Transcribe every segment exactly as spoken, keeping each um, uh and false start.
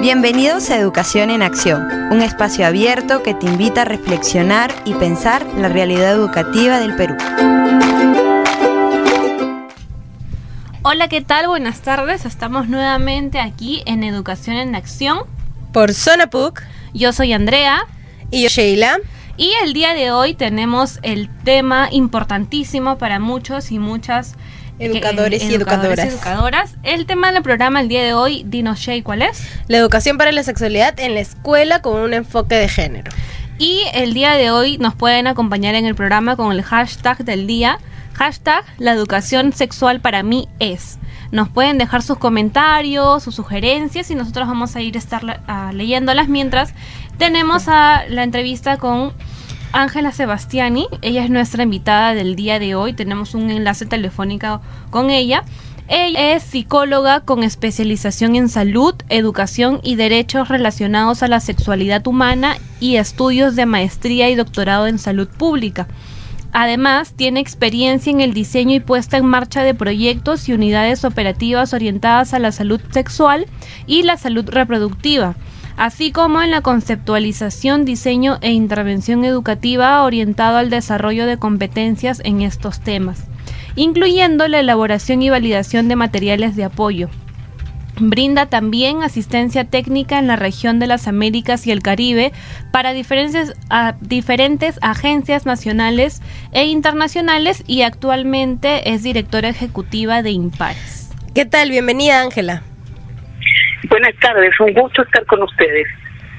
Bienvenidos a Educación en Acción, un espacio abierto que te invita a reflexionar y pensar la realidad educativa del Perú. Hola, ¿qué tal? Buenas tardes. Estamos nuevamente aquí en Educación en Acción. Por Zona P U C. Yo soy Andrea. Y yo Sheila. Y el día de hoy tenemos el tema importantísimo para muchos y muchas Educadores, que, eh, y educadores educadoras. y educadoras. El tema del programa el día de hoy, dinos Shay, ¿cuál es? La educación para la sexualidad en la escuela con un enfoque de género. Y el día de hoy nos pueden acompañar en el programa con el hashtag del día, hashtag la educación sexual para mí es. Nos pueden dejar sus comentarios, sus sugerencias y nosotros vamos a ir a estar uh, leyéndolas mientras tenemos a la entrevista con Ángela Sebastiani. Ella es nuestra invitada del día de hoy. Tenemos un enlace telefónico con ella. Ella es psicóloga con especialización en salud, educación y derechos relacionados a la sexualidad humana y estudios de maestría y doctorado en salud pública. Además, tiene experiencia en el diseño y puesta en marcha de proyectos y unidades operativas orientadas a la salud sexual y la salud reproductiva, así como en la conceptualización, diseño e intervención educativa orientado al desarrollo de competencias en estos temas, incluyendo la elaboración y validación de materiales de apoyo. Brinda también asistencia técnica en la región de las Américas y el Caribe para diferentes, a, diferentes agencias nacionales e internacionales y actualmente es directora ejecutiva de Impares. ¿Qué tal? Bienvenida, Ángela. Buenas tardes, un gusto estar con ustedes.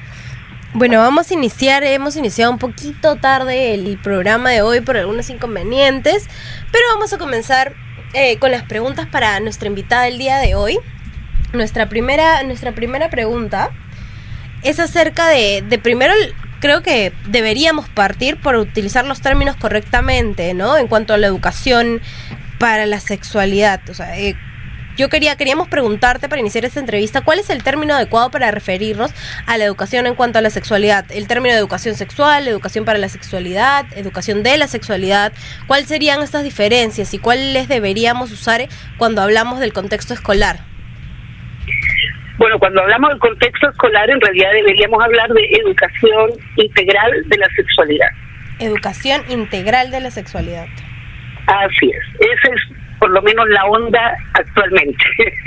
Bueno, vamos a iniciar, hemos iniciado un poquito tarde el programa de hoy por algunos inconvenientes, pero vamos a comenzar eh, con las preguntas para nuestra invitada del día de hoy. Nuestra primera, nuestra primera pregunta es acerca de, de primero, creo que deberíamos partir por utilizar los términos correctamente, ¿no? En cuanto a la educación para la sexualidad. O sea, eh, yo quería, queríamos preguntarte para iniciar esta entrevista, ¿cuál es el término adecuado para referirnos a la educación en cuanto a la sexualidad? El término de educación sexual, educación para la sexualidad, educación de la sexualidad. ¿Cuáles serían estas diferencias y cuáles deberíamos usar cuando hablamos del contexto escolar? Bueno, cuando hablamos del contexto escolar, en realidad deberíamos hablar de educación integral de la sexualidad. Educación integral de la sexualidad. Así es. Esa es por lo menos la onda actualmente,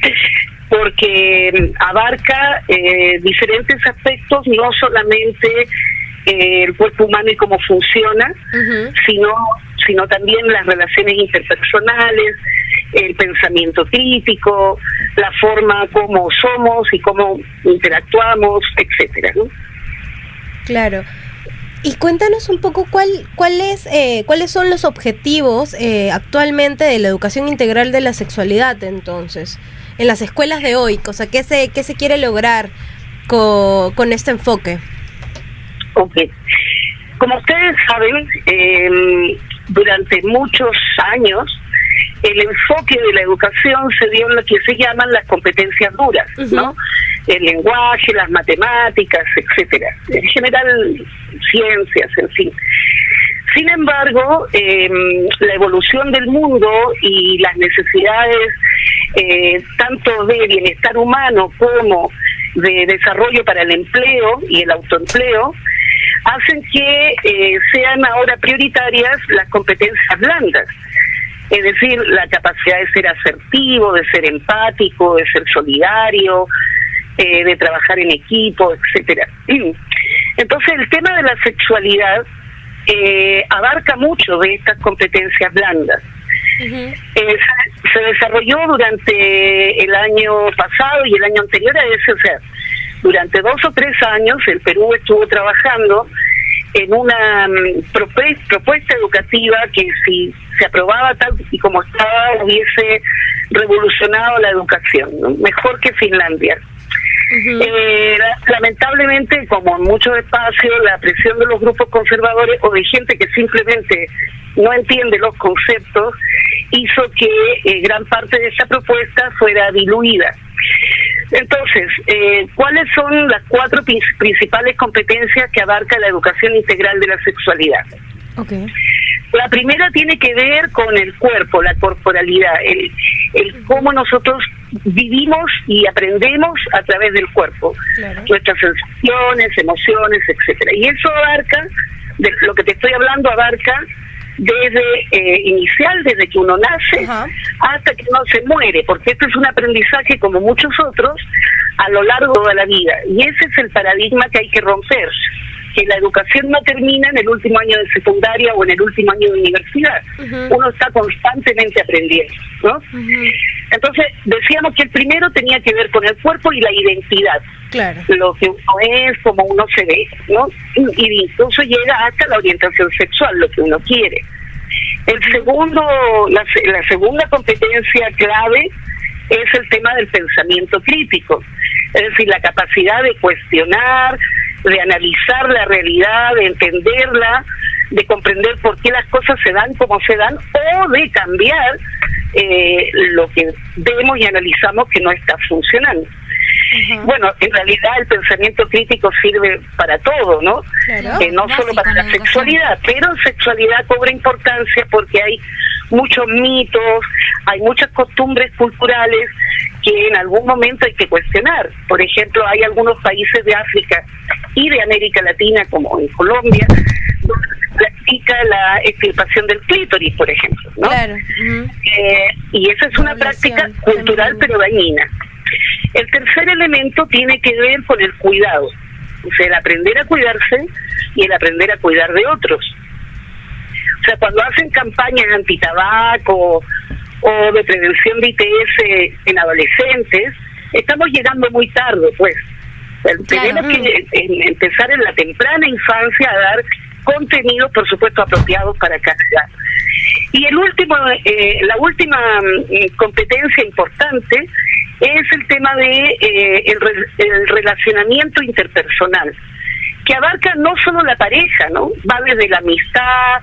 porque abarca eh, diferentes aspectos, no solamente eh, el cuerpo humano y cómo funciona, uh-huh. sino, sino también las relaciones interpersonales, el pensamiento crítico, la forma como somos y cómo interactuamos, etcétera, ¿no? Claro. Y cuéntanos un poco cuál, cuál es, eh, cuáles son los objetivos eh, actualmente de la educación integral de la sexualidad, entonces, en las escuelas de hoy, o sea, ¿qué se, qué se quiere lograr con, con este enfoque? Ok. Como ustedes saben, eh, durante muchos años, el enfoque de la educación se dio en lo que se llaman las competencias duras, uh-huh. ¿no? El lenguaje, las matemáticas, etcétera. En general, ciencias, en fin. Sin embargo, eh, la evolución del mundo y las necesidades eh, tanto de bienestar humano como de desarrollo para el empleo y el autoempleo hacen que eh, sean ahora prioritarias las competencias blandas. Es decir, la capacidad de ser asertivo, de ser empático, de ser solidario, eh, de trabajar en equipo, etcétera. Entonces, el tema de la sexualidad eh, abarca mucho de estas competencias blandas. Uh-huh. Eh, se, se desarrolló durante el año pasado y el año anterior a ese, o sea, durante dos o tres años el Perú estuvo trabajando en una um, propuesta, propuesta educativa que si se aprobaba tal y como estaba hubiese revolucionado la educación, ¿no? Mejor que Finlandia. Uh-huh. Eh, lamentablemente, como en muchos espacios, la presión de los grupos conservadores o de gente que simplemente no entiende los conceptos hizo que eh, gran parte de esa propuesta fuera diluida. Entonces, eh, ¿cuáles son las cuatro principales competencias que abarca la educación integral de la sexualidad? Okay. La primera tiene que ver con el cuerpo, la corporalidad, el, el cómo nosotros vivimos y aprendemos a través del cuerpo, claro. Nuestras sensaciones, emociones, etcétera. Y eso abarca, de lo que te estoy hablando, abarca desde eh, inicial, desde que uno nace, uh-huh. hasta que uno se muere, porque esto es un aprendizaje como muchos otros a lo largo de toda la vida. Y ese es el paradigma que hay que romper, que la educación no termina en el último año de secundaria o en el último año de universidad. Uh-huh. Uno está constantemente aprendiendo, ¿no? Uh-huh. Entonces, decíamos que el primero tenía que ver con el cuerpo y la identidad. Claro. Lo que uno es, cómo uno se ve, ¿no? Y incluso llega hasta la orientación sexual, lo que uno quiere. El segundo, la, la segunda competencia clave es el tema del pensamiento crítico. Es decir, la capacidad de cuestionar, de analizar la realidad, de entenderla, de comprender por qué las cosas se dan como se dan, o de cambiar eh, lo que vemos y analizamos que no está funcionando. Uh-huh. Bueno, en realidad el pensamiento crítico sirve para todo, ¿no? Claro. Eh, no Básico, solo para la educación. Sexualidad, pero sexualidad cobra importancia porque hay muchos mitos, hay muchas costumbres culturales que en algún momento hay que cuestionar. Por ejemplo, hay algunos países de África y de América Latina, como en Colombia, donde se practica la extirpación del clítoris, por ejemplo, ¿no? Claro. Uh-huh. Eh, y esa es una práctica cultural pero dañina. El tercer elemento tiene que ver con el cuidado, o sea, el aprender a cuidarse y el aprender a cuidar de otros. O sea, cuando hacen campañas antitabaco o de prevención de I T S en adolescentes, estamos llegando muy tarde, pues. Claro. Tenemos que en, empezar en la temprana infancia a dar contenidos, por supuesto, apropiados para cada edad. Y el último, eh, la última eh, competencia importante es el tema de eh, el, re, el relacionamiento interpersonal, que abarca no solo la pareja, ¿no? Va desde la amistad,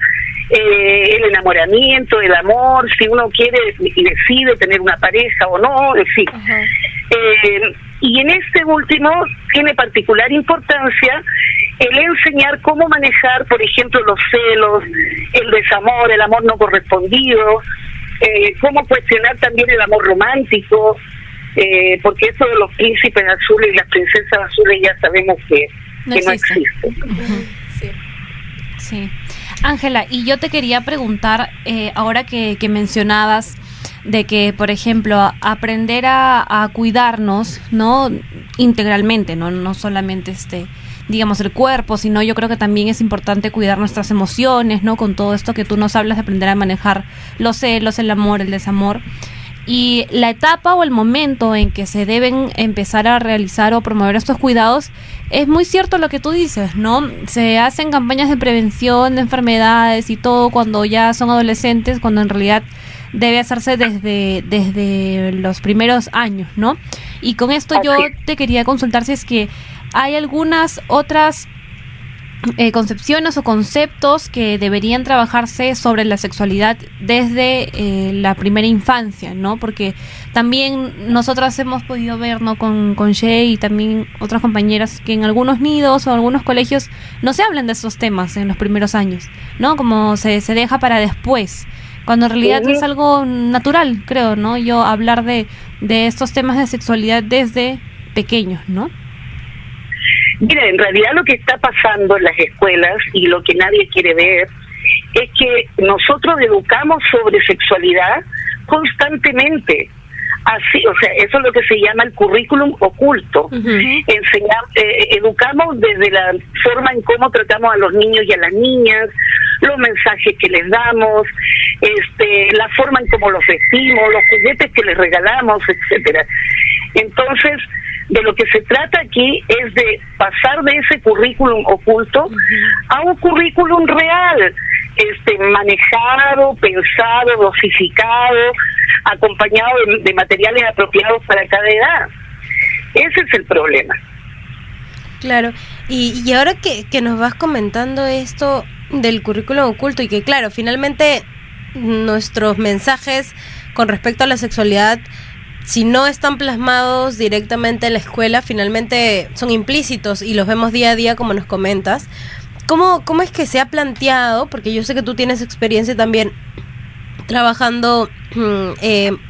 eh, el enamoramiento, el amor, si uno quiere y decide tener una pareja o no, en fin. Uh-huh. Eh, y en este último tiene particular importancia el enseñar cómo manejar, por ejemplo, los celos, el desamor, el amor no correspondido, eh, cómo cuestionar también el amor romántico, eh, porque eso de los príncipes azules y las princesas azules ya sabemos que no que existe. No existe. Uh-huh. Sí. Sí. Ángela, y yo te quería preguntar, eh, ahora que, que mencionabas de que, por ejemplo, aprender a, a cuidarnos, ¿no? Integralmente, no, no solamente este, digamos, el cuerpo, sino yo creo que también es importante cuidar nuestras emociones, ¿no? Con todo esto que tú nos hablas de aprender a manejar los celos, el amor, el desamor. Y la etapa o el momento en que se deben empezar a realizar o promover estos cuidados, es muy cierto lo que tú dices, ¿no? Se hacen campañas de prevención de enfermedades y todo cuando ya son adolescentes, cuando en realidad debe hacerse desde, desde los primeros años, ¿no? Y con esto yo te quería consultar si es que hay algunas otras Eh, concepciones o conceptos que deberían trabajarse sobre la sexualidad desde eh, la primera infancia, ¿no? Porque también nosotras hemos podido ver, ¿no? Con, con Shay y también otras compañeras que en algunos nidos o algunos colegios no se hablan de esos temas en los primeros años, ¿no? Como se, se deja para después, cuando en realidad sí. es algo natural, creo, ¿no? Yo hablar de, de estos temas de sexualidad desde pequeños, ¿no? Mira, en realidad lo que está pasando en las escuelas y lo que nadie quiere ver es que nosotros educamos sobre sexualidad constantemente. Así, o sea, eso es lo que se llama el currículum oculto. Uh-huh. Enseñar, eh, educamos desde la forma en cómo tratamos a los niños y a las niñas, los mensajes que les damos, este, la forma en cómo los vestimos, los juguetes que les regalamos, etcétera. Entonces, de lo que se trata aquí es de pasar de ese currículum oculto uh-huh. a un currículum real, este manejado, pensado, dosificado, acompañado de, de materiales apropiados para cada edad. Ese es el problema. Claro, y, y ahora que, que nos vas comentando esto del currículum oculto y que claro, finalmente nuestros mensajes con respecto a la sexualidad, si no están plasmados directamente en la escuela, finalmente son implícitos y los vemos día a día como nos comentas. ¿Cómo, cómo es que se ha planteado? Porque yo sé que tú tienes experiencia también trabajando eh,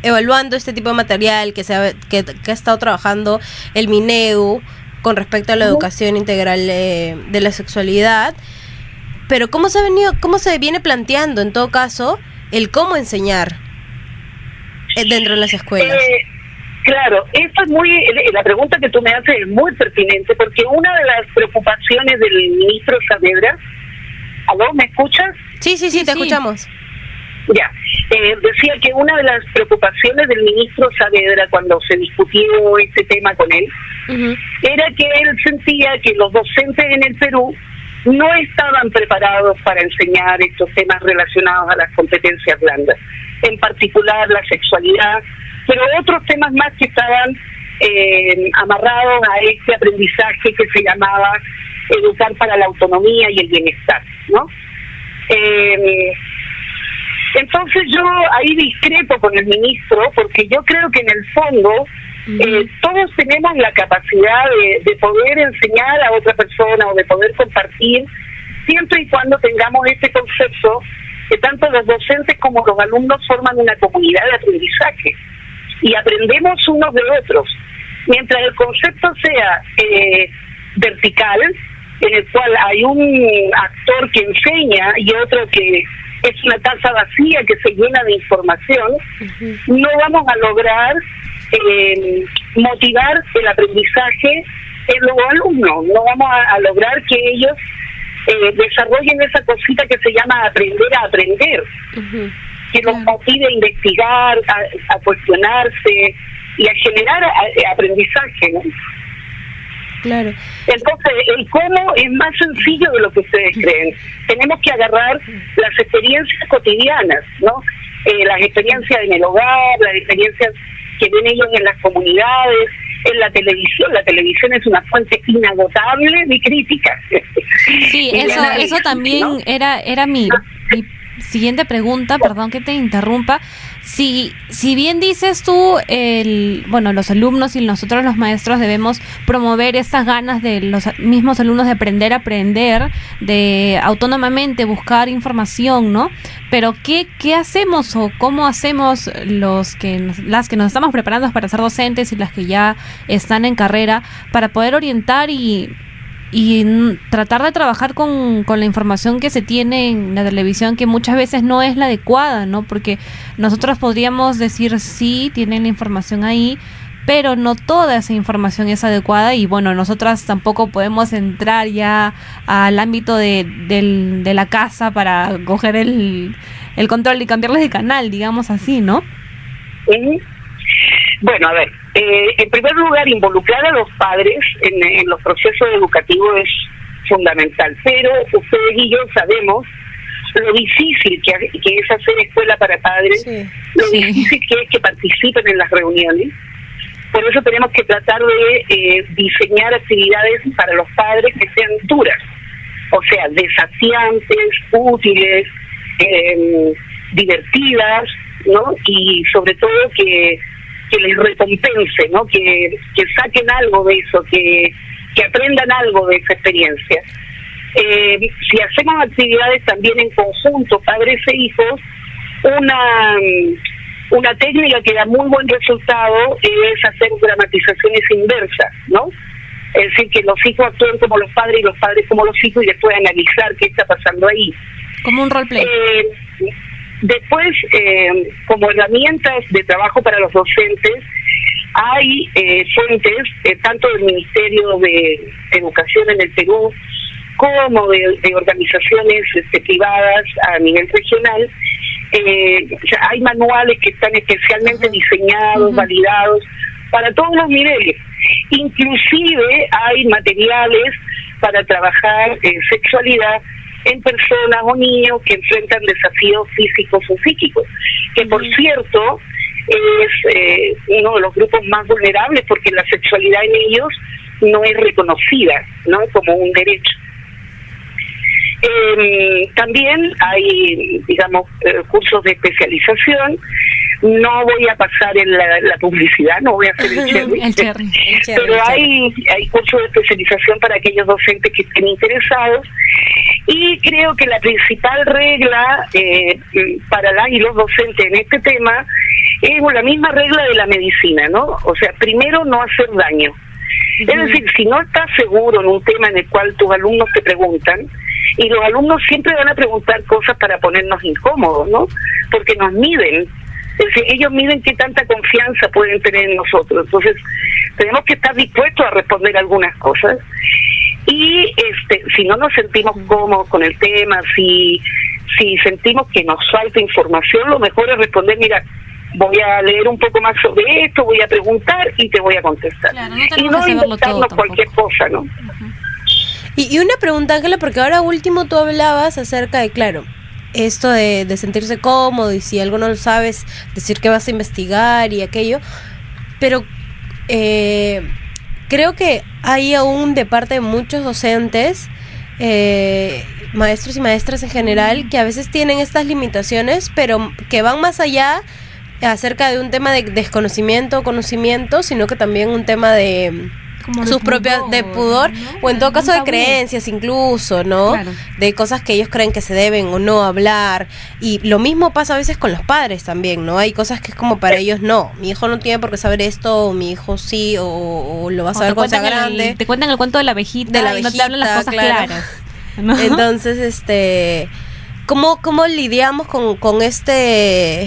evaluando este tipo de material que, se ha, que, que ha estado trabajando el Minedu con respecto a la educación integral eh, de la sexualidad. Pero ¿cómo se ha venido, cómo se viene planteando, en todo caso, el cómo enseñar dentro de las escuelas? Eh, claro, esto es muy, la pregunta que tú me haces es muy pertinente, porque una de las preocupaciones del ministro Saavedra, ¿aló, me escuchas? Sí, sí, sí, sí te sí. escuchamos. Ya, eh, decía que una de las preocupaciones del ministro Saavedra cuando se discutió este tema con él, uh-huh. era que él sentía que los docentes en el Perú no estaban preparados para enseñar estos temas relacionados a las competencias blandas, en particular la sexualidad, pero otros temas más que estaban eh, amarrados a este aprendizaje que se llamaba educar para la autonomía y el bienestar, ¿no? Eh, entonces yo ahí discrepo con el ministro, porque yo creo que en el fondo uh-huh. eh, todos tenemos la capacidad de, de poder enseñar a otra persona o de poder compartir, siempre y cuando tengamos este concepto que tanto los docentes como los alumnos forman una comunidad de aprendizaje y aprendemos unos de otros. Mientras el concepto sea eh, vertical, en el cual hay un actor que enseña y otro que es una taza vacía que se llena de información, uh-huh. no vamos a lograr eh, motivar el aprendizaje en los alumnos, no vamos a, a lograr que ellos eh, desarrollen esa cosita que se llama aprender a aprender, uh-huh. que los motive a investigar, a, a cuestionarse y a generar a, a aprendizaje, ¿no? Claro. Entonces, el cómo es más sencillo de lo que ustedes creen. Tenemos que agarrar las experiencias cotidianas, ¿no? Eh, las experiencias en el hogar, las experiencias que ven ellos en las comunidades, en la televisión. La televisión es una fuente inagotable de crítica. Sí, eso eso también ¿no? era era mi, mi siguiente pregunta, perdón que te interrumpa. Si, si bien dices tú, el, bueno, los alumnos y nosotros los maestros debemos promover estas ganas de los mismos alumnos de aprender a aprender, de autónomamente buscar información, ¿no? Pero ¿qué, qué hacemos o cómo hacemos los que nos, las que nos estamos preparando para ser docentes y las que ya están en carrera para poder orientar y y tratar de trabajar con, con la información que se tiene en la televisión, que muchas veces no es la adecuada, ¿no? Porque nosotros podríamos decir, sí, tienen la información ahí, pero no toda esa información es adecuada y, bueno, nosotras tampoco podemos entrar ya al ámbito de, del, de la casa para coger el, el control y cambiarles de canal, digamos así, ¿no? Uh-huh. Bueno, a ver, eh, en primer lugar, involucrar a los padres en, en los procesos educativos es fundamental, pero ustedes y yo sabemos lo difícil que, que es hacer escuela para padres, sí. lo sí. difícil que es que participen en las reuniones. Por eso tenemos que tratar de eh, diseñar actividades para los padres que sean duras, o sea, desafiantes, útiles, eh, divertidas, ¿no? Y sobre todo que que les recompense, ¿no? Que, que saquen algo de eso, que, que aprendan algo de esa experiencia. Eh, si hacemos actividades también en conjunto, padres e hijos, una, una técnica que da muy buen resultado es hacer dramatizaciones inversas, ¿no? Es decir, que los hijos actúen como los padres y los padres como los hijos y después analizar qué está pasando ahí. Como un roleplay. Eh, Después, eh, como herramientas de trabajo para los docentes, hay eh, fuentes, eh, tanto del Ministerio de Educación en el Perú, como de, de organizaciones este, privadas a nivel regional. Eh, o sea, hay manuales que están especialmente diseñados, uh-huh. validados, para todos los niveles. Inclusive hay materiales para trabajar eh, sexualidad en personas o niños que enfrentan desafíos físicos o psíquicos, que por cierto es eh, uno de los grupos más vulnerables porque la sexualidad en ellos no es reconocida, ¿no? Como un derecho. Eh, también hay, digamos, eh, cursos de especialización. No voy a pasar en la, la publicidad, no voy a hacer el cherry, el cherry, el cherry pero el cherry. hay hay cursos de especialización para aquellos docentes que estén interesados Y creo que la principal regla eh, para las y los docentes en este tema es la misma regla de la medicina, ¿no? O sea, primero no hacer daño. Uh-huh. Es decir, si no estás seguro en un tema en el cual tus alumnos te preguntan, y los alumnos siempre van a preguntar cosas para ponernos incómodos, ¿no? Porque nos miden. Es decir, ellos miden qué tanta confianza pueden tener en nosotros. Entonces, tenemos que estar dispuestos a responder algunas cosas. Y este, si no nos sentimos cómodos con el tema, si, si sentimos que nos falta información, lo mejor es responder, mira, voy a leer un poco más sobre esto, voy a preguntar y te voy a contestar. Claro, no y no inventarnos cualquier cosa, ¿no? Uh-huh. Y, y una pregunta, Ángela, porque ahora último tú hablabas acerca de, claro, esto de, de sentirse cómodo y si algo no lo sabes, decir que vas a investigar y aquello, pero eh, creo que hay aún de parte de muchos docentes, eh, maestros y maestras en general, que a veces tienen estas limitaciones, pero que van más allá acerca de un tema de desconocimiento o conocimiento, sino que también un tema de como sus propias de pudor, ¿no? O en todo un caso tabú. De creencias incluso, ¿no? Claro. De cosas que ellos creen que se deben o no hablar, y lo mismo pasa a veces con los padres también, ¿no? Hay cosas que es como para ellos, no, mi hijo no tiene por qué saber esto, o mi hijo sí, o, o lo va a saber cuando sea grande. El, te cuentan el cuento de la abejita, de la abejita, y no te hablan las cosas claro. claras, ¿no? Entonces, este, ¿cómo, cómo lidiamos con, con este...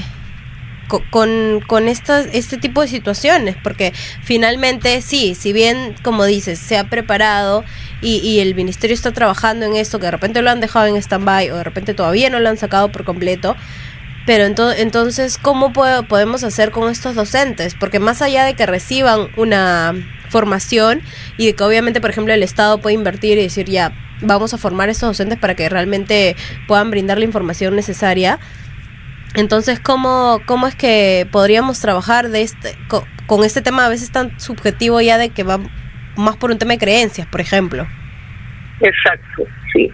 con con estas este tipo de situaciones? Porque finalmente sí, si bien como dices se ha preparado y, y el ministerio está trabajando en esto, que de repente lo han dejado en stand-by o de repente todavía no lo han sacado por completo, pero ento- entonces ¿cómo puede, podemos hacer con estos docentes? Porque más allá de que reciban una formación y de que obviamente por ejemplo el Estado puede invertir y decir ya, vamos a formar a estos docentes para que realmente puedan brindar la información necesaria. Entonces, ¿cómo cómo es que podríamos trabajar de este con, con este tema a veces tan subjetivo ya de que va más por un tema de creencias, por ejemplo? Exacto, sí.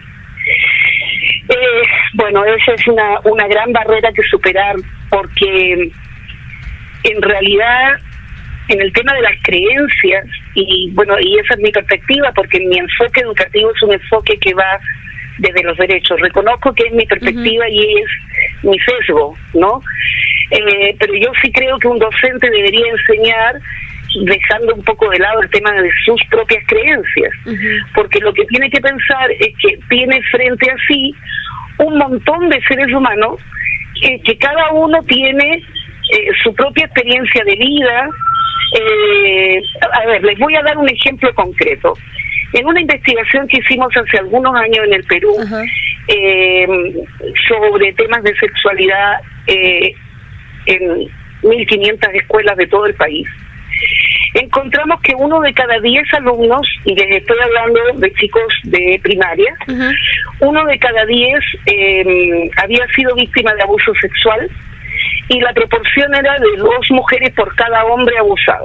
Eh, bueno, esa es una, una gran barrera que superar, porque en realidad en el tema de las creencias, y bueno, y esa es mi perspectiva, porque mi enfoque educativo es un enfoque que va desde los derechos. Reconozco que es mi perspectiva uh-huh. y es mi sesgo, ¿no? Eh, pero yo sí creo que un docente debería enseñar dejando un poco de lado el tema de sus propias creencias, uh-huh. porque lo que tiene que pensar es que tiene frente a sí un montón de seres humanos eh, que cada uno tiene eh, su propia experiencia de vida. Eh, a ver, les voy a dar un ejemplo concreto. En una investigación que hicimos hace algunos años en el Perú, uh-huh. eh, sobre temas de sexualidad eh, en mil quinientas escuelas de todo el país, encontramos que uno de cada diez alumnos, y les estoy hablando de chicos de primaria, uh-huh. uno de cada diez eh, había sido víctima de abuso sexual, y la proporción era de dos mujeres por cada hombre abusado.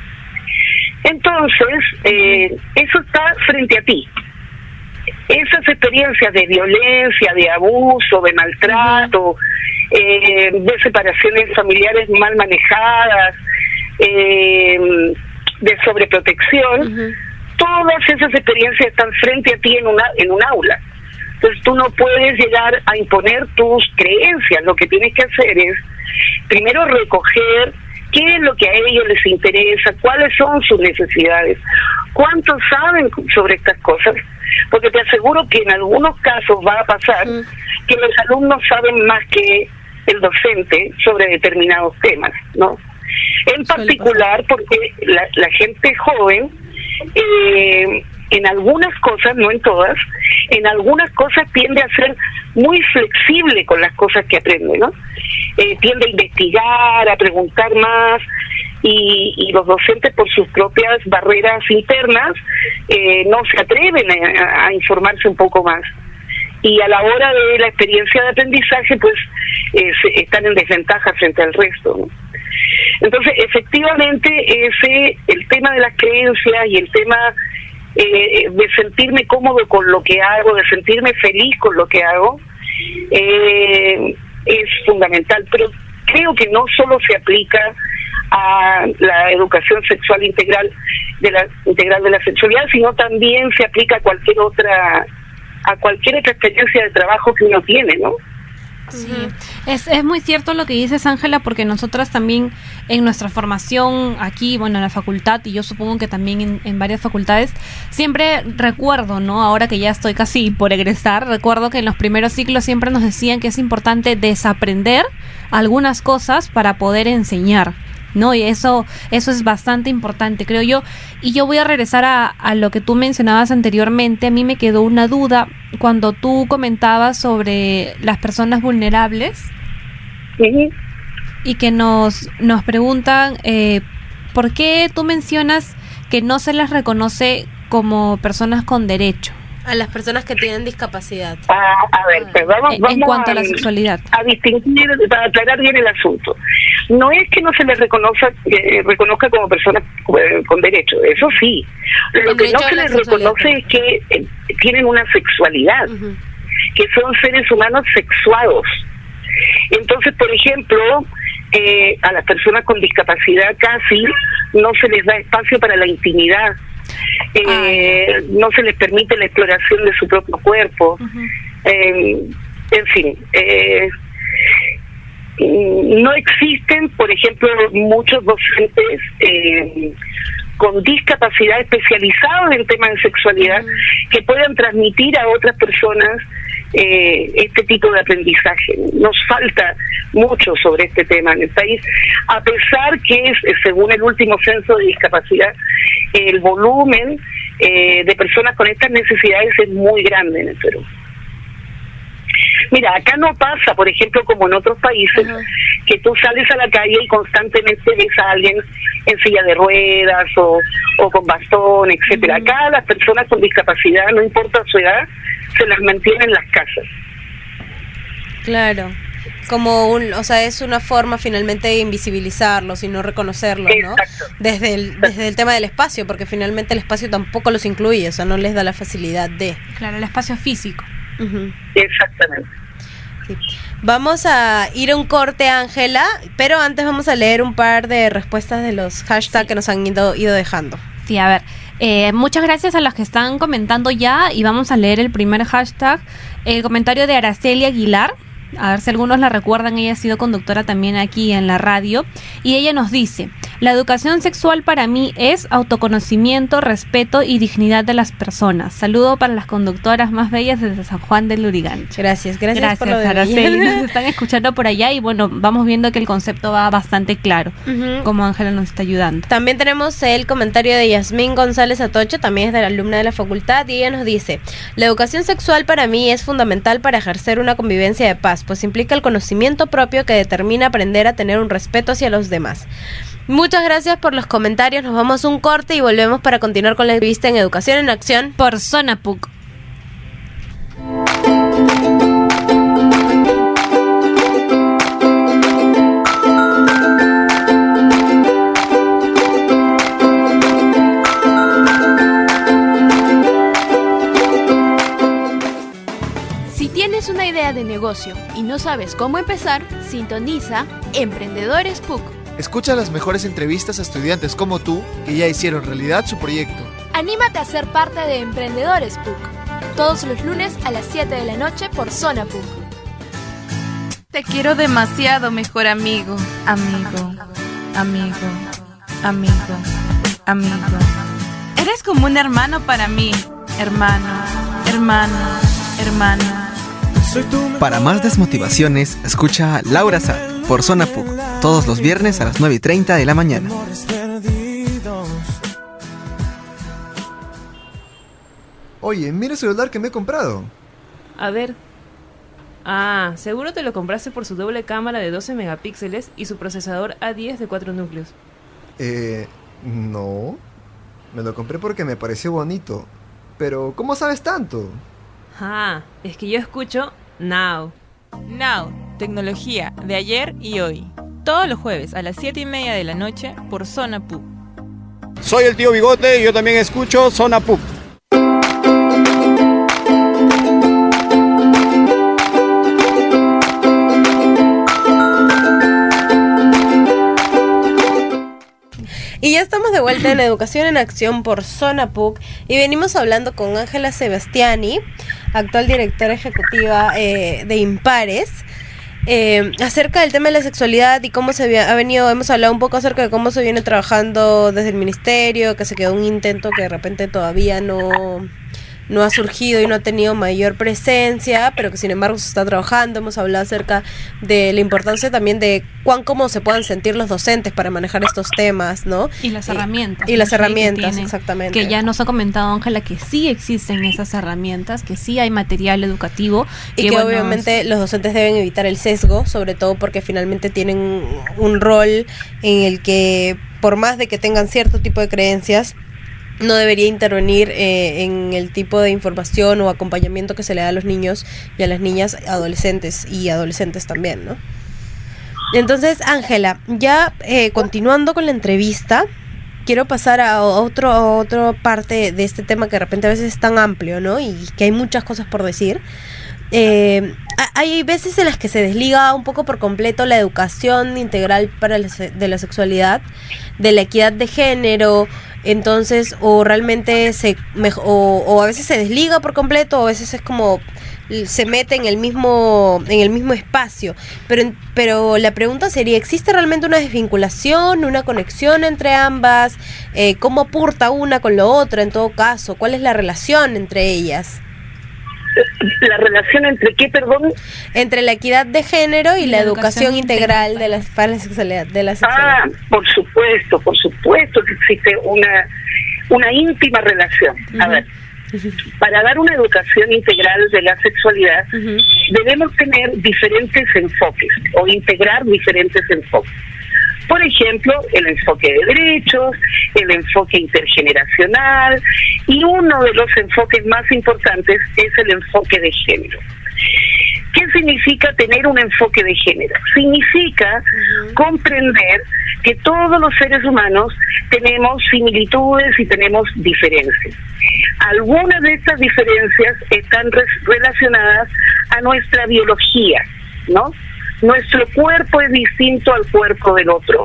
Entonces, eh, eso está frente a ti. Esas experiencias de violencia, de abuso, de maltrato, eh, de separaciones familiares mal manejadas, eh, de sobreprotección, uh-huh. todas esas experiencias están frente a ti en una en un aula. Entonces tú no puedes llegar a imponer tus creencias. Lo que tienes que hacer es primero recoger qué es lo que a ellos les interesa, cuáles son sus necesidades, cuántos saben sobre estas cosas, porque te aseguro que en algunos casos va a pasar mm. que los alumnos saben más que el docente sobre determinados temas, ¿no? En particular porque la, la gente joven, eh, en algunas cosas, no en todas, en algunas cosas tiende a ser muy flexible con las cosas que aprende, ¿no? Eh, tiende a investigar, a preguntar más, y, y los docentes por sus propias barreras internas eh, no se atreven a, a informarse un poco más. Y a la hora de la experiencia de aprendizaje, pues eh, se, están en desventaja frente al resto, ¿no? Entonces, efectivamente, ese el tema de las creencias y el tema eh, de sentirme cómodo con lo que hago, de sentirme feliz con lo que hago, eh, es fundamental. Pero creo que no solo se aplica a la educación sexual integral de la integral de la sexualidad, sino también se aplica a cualquier otra a cualquier otra experiencia de trabajo que uno tiene, ¿no? Sí, es, es muy cierto lo que dices, Ángela, porque nosotras también en nuestra formación aquí, bueno, en la facultad, y yo supongo que también en, en varias facultades, siempre recuerdo, ¿no? Ahora que ya estoy casi por egresar, recuerdo que en los primeros ciclos siempre nos decían que es importante desaprender algunas cosas para poder enseñar, ¿no? Y eso eso es bastante importante, creo yo. Y yo voy a regresar a, a lo que tú mencionabas anteriormente. A mí me quedó una duda cuando tú comentabas sobre las personas vulnerables. Sí. Y que nos, nos preguntan eh, ¿por qué tú mencionas que no se les reconoce como personas con derecho? A las personas que tienen discapacidad. Ah, a ver, pues vamos, En, vamos en cuanto a, a la sexualidad. A distinguir, para aclarar bien el asunto. No es que no se les reconozca, eh, reconozca como personas eh, con derecho, eso sí. Lo El que no derecho a se la les sexualidad. reconoce es que eh, tienen una sexualidad, Uh-huh. que son seres humanos sexuados. Entonces, por ejemplo, eh, a las personas con discapacidad casi no se les da espacio para la intimidad. Eh, no se les permite la exploración de su propio cuerpo. Uh-huh. eh, en fin, eh, no existen, por ejemplo, muchos docentes eh, con discapacidad especializados en temas de sexualidad uh-huh. que puedan transmitir a otras personas eh, este tipo de aprendizaje. Nos falta mucho sobre este tema en el país, a pesar que es, según el último censo de discapacidad, el volumen eh, de personas con estas necesidades es muy grande en el Perú. Mira, acá no pasa, por ejemplo, como en otros países, uh-huh. que tú sales a la calle y constantemente ves a alguien en silla de ruedas o, o con bastón, etcétera. Uh-huh. Acá las personas con discapacidad, no importa su edad, se las mantiene en las casas. Claro. Como un, o sea, es una forma finalmente de invisibilizarlos y no reconocerlos, ¿no? Exacto. Desde el, desde el tema del espacio, porque finalmente el espacio tampoco los incluye, o sea, no les da la facilidad de... Claro, el espacio físico. Uh-huh. Exactamente. Sí. Vamos a ir a un corte, Ángela, pero antes vamos a leer un par de respuestas de los hashtags sí. que nos han ido, ido dejando. Sí, a ver, eh, muchas gracias a los que están comentando ya y vamos a leer el primer hashtag, el comentario de Araceli Aguilar. A ver si algunos la recuerdan, ella ha sido conductora también aquí en la radio y ella nos dice: la educación sexual para mí es autoconocimiento, respeto y dignidad de las personas. Saludo para las conductoras más bellas desde San Juan del Lurigancho. Gracias, gracias, gracias por lo de Araceli. Nos están escuchando por allá y bueno, vamos viendo que el concepto va bastante claro, uh-huh. como Ángela nos está ayudando. También tenemos el comentario de Yasmín González Atocho, también es de la alumna de la facultad, y ella nos dice: la educación sexual para mí es fundamental para ejercer una convivencia de paz, pues implica el conocimiento propio que determina aprender a tener un respeto hacia los demás. Muchas gracias por los comentarios, nos vamos a un corte y volvemos para continuar con la entrevista en Educación en Acción por Zona P U C. ¿Tienes una idea de negocio y no sabes cómo empezar? Sintoniza Emprendedores P U C. Escucha las mejores entrevistas a estudiantes como tú que ya hicieron realidad su proyecto. Anímate a ser parte de Emprendedores P U C. Todos los lunes a las siete de la noche por Zona P U C. Te quiero demasiado, mejor amigo. Amigo, amigo, amigo, amigo. Eres como un hermano para mí. Hermano, hermano, hermano. Para más desmotivaciones, escucha a Laura Sa por Zona P U C, todos los viernes a las nueve y treinta de la mañana. Oye, mira el celular que me he comprado. A ver. Ah, seguro te lo compraste por su doble cámara de doce megapíxeles y su procesador A diez de cuatro núcleos. Eh, no. Me lo compré porque me pareció bonito. Pero, ¿cómo sabes tanto? Ah, es que yo escucho Now. Now, tecnología de ayer y hoy. Todos los jueves a las siete y media de la noche por Zona P U C. Soy el tío Bigote y yo también escucho Zona P U C. Y ya estamos de vuelta en Educación en Acción por Zona P U C y venimos hablando con Ángela Sebastiani actual directora ejecutiva eh, de Impares, eh, acerca del tema de la sexualidad y cómo se había, ha venido, hemos hablado un poco acerca de cómo se viene trabajando desde el ministerio, que se quedó un intento que de repente todavía no... no ha surgido y no ha tenido mayor presencia, pero que sin embargo se está trabajando. Hemos hablado acerca de la importancia también de cuán cómo se puedan sentir los docentes para manejar estos temas, ¿no? Y las herramientas. Y, y las ¿no? herramientas, que tienen, exactamente. Que ya nos ha comentado Ángela que sí existen esas herramientas, que sí hay material educativo. Y que, que bueno, obviamente los docentes deben evitar el sesgo, sobre todo porque finalmente tienen un rol en el que, por más de que tengan cierto tipo de creencias, no debería intervenir eh, en el tipo de información o acompañamiento que se le da a los niños y a las niñas, adolescentes y adolescentes también, ¿no? Entonces, Ángela, ya eh, continuando con la entrevista, quiero pasar a otro a otra parte de este tema que de repente a veces es tan amplio, ¿no? Y que hay muchas cosas por decir. Eh, hay veces en las que se desliga un poco por completo la educación integral para la, de la sexualidad, de la equidad de género, entonces o realmente se o, o a veces se desliga por completo, o a veces es como se mete en el mismo en el mismo espacio, pero pero la pregunta sería, ¿existe realmente una desvinculación, una conexión entre ambas? Eh, ¿cómo aporta una con la otra en todo caso? ¿Cuál es la relación entre ellas? ¿La relación entre qué, perdón? Entre la equidad de género y, y la, la educación, educación integral, integral de la, para la sexualidad, de la sexualidad. Ah, por supuesto, por supuesto que existe una, una íntima relación. Uh-huh. A ver, uh-huh. para dar una educación integral de la sexualidad, uh-huh. debemos tener diferentes enfoques o integrar diferentes enfoques. Por ejemplo, el enfoque de derechos, el enfoque intergeneracional, y uno de los enfoques más importantes es el enfoque de género. ¿Qué significa tener un enfoque de género? Significa uh-huh. comprender que todos los seres humanos tenemos similitudes y tenemos diferencias. Algunas de estas diferencias están re- relacionadas a nuestra biología, ¿no? Nuestro cuerpo es distinto al cuerpo del otro,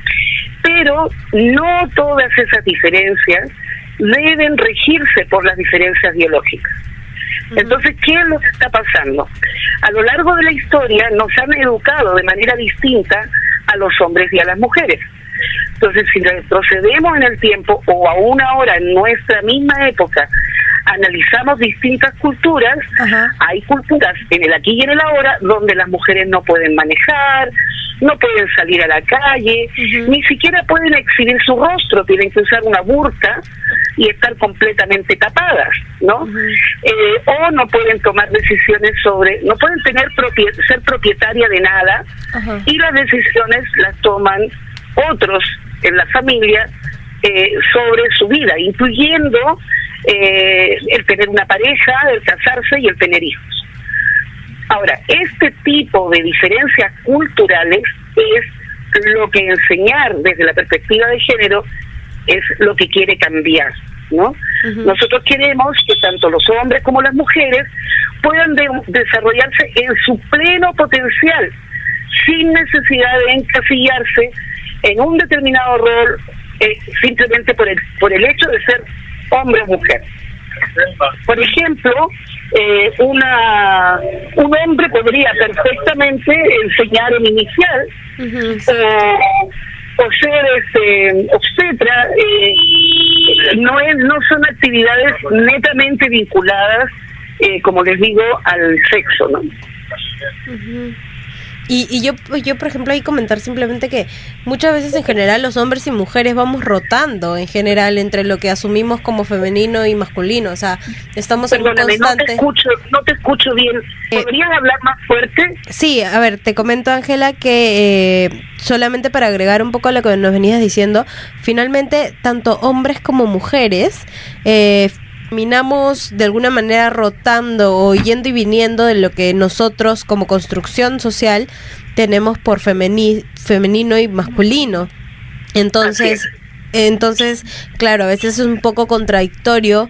pero no todas esas diferencias deben regirse por las diferencias biológicas. Entonces, ¿qué es lo que está pasando? A lo largo de la historia nos han educado de manera distinta a los hombres y a las mujeres. Entonces, si retrocedemos en el tiempo, o aún ahora en nuestra misma época, analizamos distintas culturas, ajá. hay culturas en el aquí y en el ahora donde las mujeres no pueden manejar, no pueden salir a la calle, uh-huh. ni siquiera pueden exhibir su rostro, tienen que usar una burka y estar completamente tapadas, ¿no? Uh-huh. Eh, o no pueden tomar decisiones sobre, no pueden tener propie- ser propietaria de nada, uh-huh. y las decisiones las toman otros en la familia eh, sobre su vida, incluyendo eh, el tener una pareja, el casarse y el tener hijos. Ahora, este tipo de diferencias culturales es lo que enseñar desde la perspectiva de género es lo que quiere cambiar, ¿no? Uh-huh. Nosotros queremos que tanto los hombres como las mujeres puedan de- desarrollarse en su pleno potencial, sin necesidad de encasillarse en un determinado rol, eh, simplemente por el por el hecho de ser hombre o mujer. Por ejemplo, eh, una un hombre podría perfectamente enseñar en inicial, uh-huh. o, o ser este obstetra. Eh, no es no son actividades netamente vinculadas, eh, como les digo, al sexo, ¿no? Uh-huh. Y, y yo, yo, por ejemplo, ahí comentar simplemente que muchas veces en general los hombres y mujeres vamos rotando en general entre lo que asumimos como femenino y masculino, o sea, estamos Perdóname, en constante... no te escucho, no te escucho bien. ¿Podrías eh, hablar más fuerte? Sí, a ver, te comento, Ángela, que eh, solamente para agregar un poco a lo que nos venías diciendo, finalmente, tanto hombres como mujeres... Eh, terminamos de alguna manera rotando o yendo y viniendo de lo que nosotros como construcción social tenemos por femeni- femenino y masculino. Entonces, entonces, claro, a veces es un poco contradictorio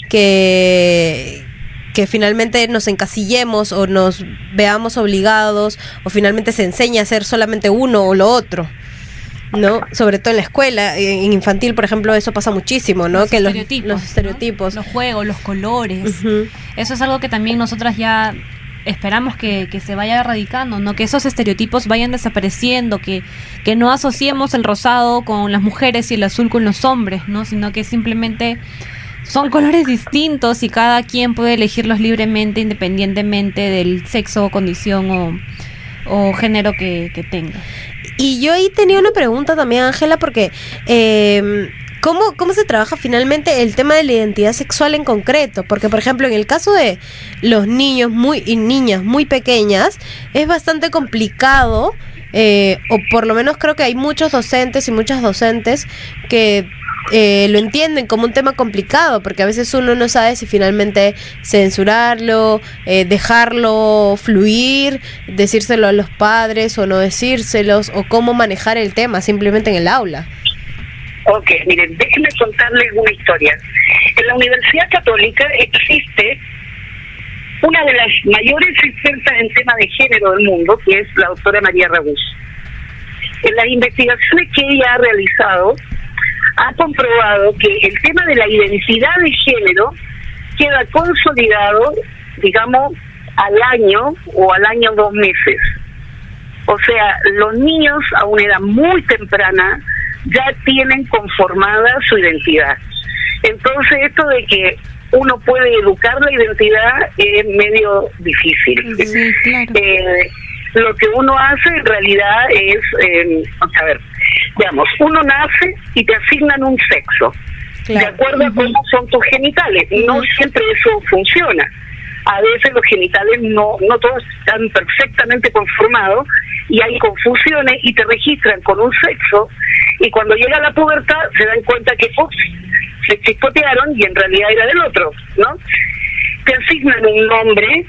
que que finalmente nos encasillemos o nos veamos obligados o finalmente se enseña a ser solamente uno o lo otro. ¿no? Sobre todo en la escuela, en infantil, por ejemplo, eso pasa muchísimo, ¿no? Los que estereotipos, los, los estereotipos. ¿no? Los juegos, los colores. Uh-huh. Eso es algo que también nosotras ya esperamos que, que se vaya erradicando, ¿no? Que esos estereotipos vayan desapareciendo, que, que no asociemos el rosado con las mujeres y el azul con los hombres, ¿no? Sino que simplemente son colores distintos y cada quien puede elegirlos libremente, independientemente del sexo, condición o, o género que, que tenga. Y yo ahí tenía una pregunta también, Ángela, porque eh, ¿cómo, ¿cómo se trabaja finalmente el tema de la identidad sexual en concreto? Porque, por ejemplo, en el caso de los niños muy y niñas muy pequeñas, es bastante complicado, eh, o por lo menos creo que hay muchos docentes y muchas docentes que Eh, lo entienden como un tema complicado, porque a veces uno no sabe si finalmente censurarlo, eh, dejarlo fluir, decírselo a los padres o no decírselos, o cómo manejar el tema simplemente en el aula. Ok, miren, déjenme contarles una historia. En la Universidad Católica existe una de las mayores expertas en temas de género del mundo, que es la doctora María Rabús. En las investigaciones que ella ha realizado, ha comprobado que el tema de la identidad de género queda consolidado, digamos, al año o al año dos meses. O sea, los niños a una edad muy temprana ya tienen conformada su identidad. Entonces, esto de que uno puede educar la identidad es medio difícil. Sí, claro. Eh, lo que uno hace en realidad es, eh, a ver, digamos, uno nace y te asignan un sexo, claro, de acuerdo uh-huh. a cómo son tus genitales. Uh-huh. No siempre eso funciona. A veces los genitales no, no todos están perfectamente conformados y hay confusiones y te registran con un sexo y cuando llega la pubertad se dan cuenta que ups, se chispotearon y en realidad era del otro, ¿no? Te asignan un nombre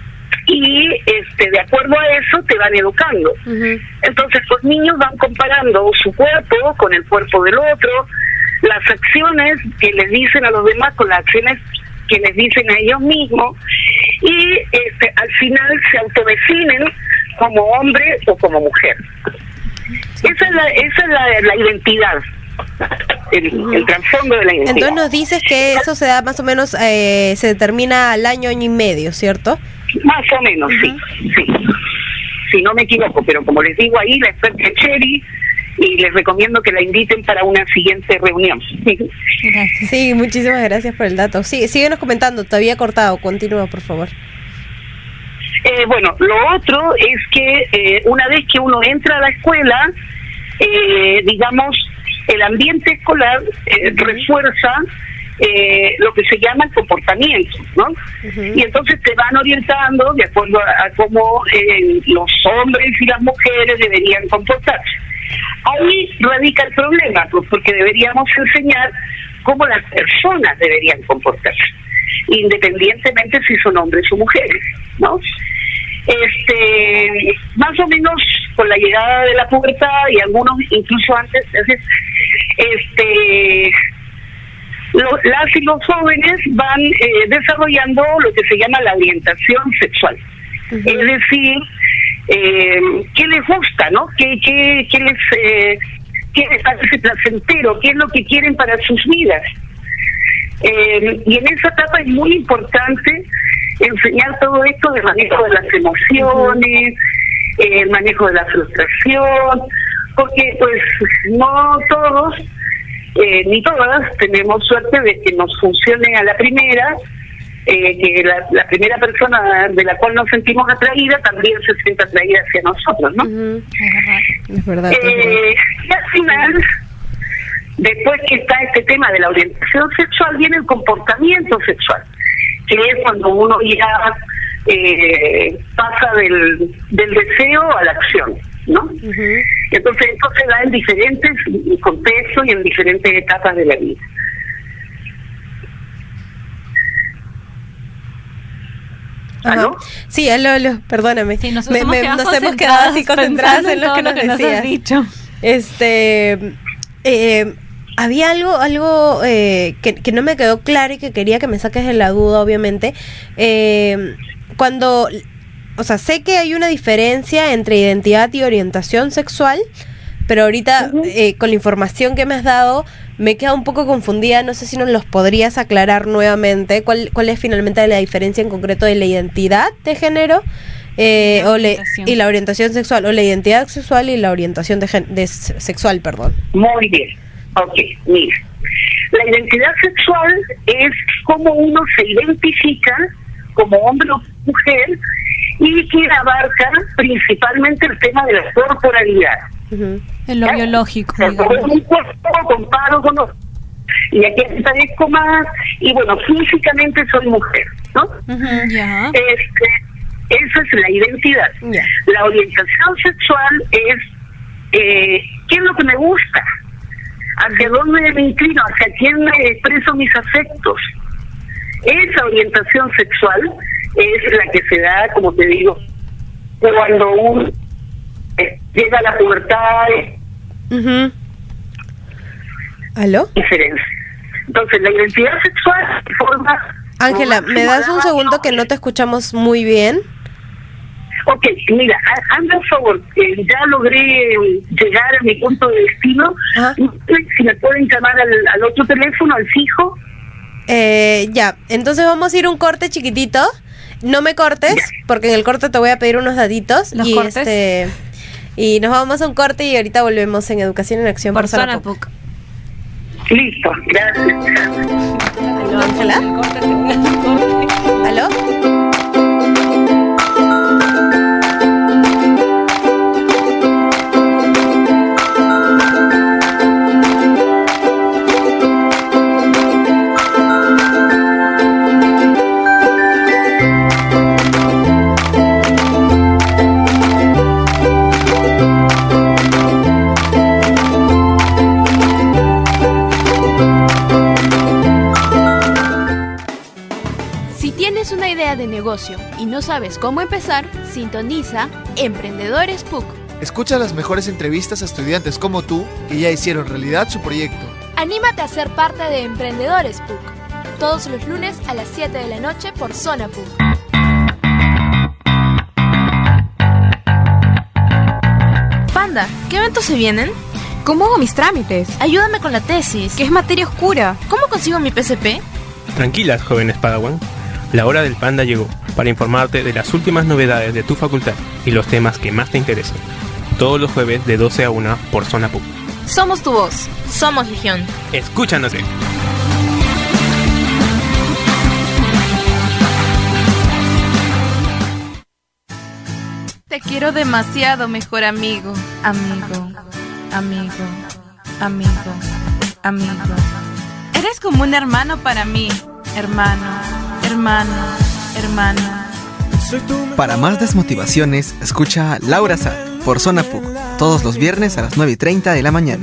y este de acuerdo a eso te van educando. Uh-huh. Entonces los niños van comparando su cuerpo con el cuerpo del otro, las acciones que les dicen a los demás con las acciones que les dicen a ellos mismos y este al final se autodefinen como hombre o como mujer. Esa es la, esa es la, la identidad, el, uh-huh. el trasfondo de la identidad. Entonces nos dices que eso se da más o menos, eh, se determina al año, año y medio, ¿cierto? Más o menos, uh-huh. sí, sí. Si no me equivoco, pero como les digo ahí, la experta es Cheri y les recomiendo que la inviten para una siguiente reunión. Gracias. Sí, muchísimas gracias por el dato. Sí, síguenos comentando, te había cortado, continúa por favor. Eh, bueno, lo otro es que eh, una vez que uno entra a la escuela, eh, digamos, el ambiente escolar eh, uh-huh. refuerza eh, lo que se llama el comportamiento, ¿no? Uh-huh. Y entonces te van orientando de acuerdo a, a cómo eh, los hombres y las mujeres deberían comportarse. Ahí radica el problema, pues, porque deberíamos enseñar cómo las personas deberían comportarse, independientemente si son hombres o mujeres, ¿no? Este, más o menos con la llegada de la pubertad y algunos incluso antes, este, lo, las y los jóvenes van eh, desarrollando lo que se llama la orientación sexual, uh-huh. es decir, eh, qué les gusta, ¿no? ¿Qué, qué, qué les eh, qué les parece placentero? ¿Qué es lo que quieren para sus vidas? Eh, y en esa etapa es muy importante enseñar todo esto de manejo de las emociones, uh-huh. eh, el manejo de la frustración, porque pues no todos eh, ni todas tenemos suerte de que nos funcione a la primera, eh, que la, la primera persona de la cual nos sentimos atraída también se sienta atraída hacia nosotros, ¿no? Uh-huh. Es verdad. Es verdad, eh, y al final, después que está este tema de la orientación sexual, viene el comportamiento sexual, que es cuando uno ya eh, pasa del, del deseo a la acción, ¿no? Uh-huh. Entonces esto se da en diferentes contextos y en diferentes etapas de la vida. ¿Aló? Sí, aló, aló, perdóname. Sí, nos, me, hemos, me, quedado nos hemos quedado así concentradas en lo que nos que decías. Nos dicho. Este, eh, había algo, algo eh, que, que no me quedó claro y que quería que me saques de la duda, obviamente. Eh, cuando, o sea, sé que hay una diferencia entre identidad y orientación sexual, pero ahorita uh-huh. eh, con la información que me has dado me queda un poco confundida, no sé si nos los podrías aclarar nuevamente, cuál, cuál es finalmente la diferencia en concreto de la identidad de género eh, la o le, y la orientación sexual, o la identidad sexual y la orientación de, gen, de sexual, perdón. Muy bien, ok, mira. La identidad sexual es cómo uno se identifica como hombre o mujer y que abarca principalmente el tema de la corporalidad. Uh-huh. En lo ¿ya? biológico. O sea, con un cuerpo comparo con otro. Y aquí me parezco más, y bueno, físicamente soy mujer, ¿no? Uh-huh, yeah. este, esa es la identidad. Yeah. La orientación sexual es eh, qué es lo que me gusta, hacia dónde me inclino, hacia quién me expreso mis afectos. Esa orientación sexual es la que se da, como te digo, cuando uno eh, llega a la pubertad. Uh-huh. ¿Aló? Diferencia. Entonces, la identidad sexual forma... Ángela, ¿me das un segundo que no te escuchamos muy bien? Ok, mira, anda por favor, eh, ya logré llegar a mi punto de destino. Ajá. Si me pueden llamar al, al otro teléfono, al fijo. Eh, ya, entonces vamos a ir un corte chiquitito. No me cortes, ya. porque en el corte te voy a pedir unos daditos. ¿Los y cortes? este y nos vamos a un corte y ahorita volvemos en Educación en Acción por, por Zona P U C. Listo, gracias. ¿Aló, Ángela? ¿Aló? Una idea de negocio y no sabes cómo empezar, sintoniza Emprendedores P U C. Escucha las mejores entrevistas a estudiantes como tú que ya hicieron realidad su proyecto. Anímate a ser parte de Emprendedores P U C. Todos los lunes a las siete de la noche por Zona P U C. Panda, ¿qué eventos se vienen? ¿Cómo hago mis trámites? Ayúdame con la tesis. ¿Qué es materia oscura? ¿Cómo consigo mi P S P? Tranquilas, jóvenes Padawan. La hora del Panda llegó para informarte de las últimas novedades de tu facultad y los temas que más te interesan. Todos los jueves de doce a una por Zona P U C. Somos tu voz. Somos Legión. Escúchanos. Te quiero demasiado, mejor amigo. Amigo, amigo, amigo, amigo. Eres como un hermano para mí. Hermano, hermano, hermano. Para más desmotivaciones, escucha Laura Sat por Zona P U C, todos los viernes a las nueve y treinta de la mañana.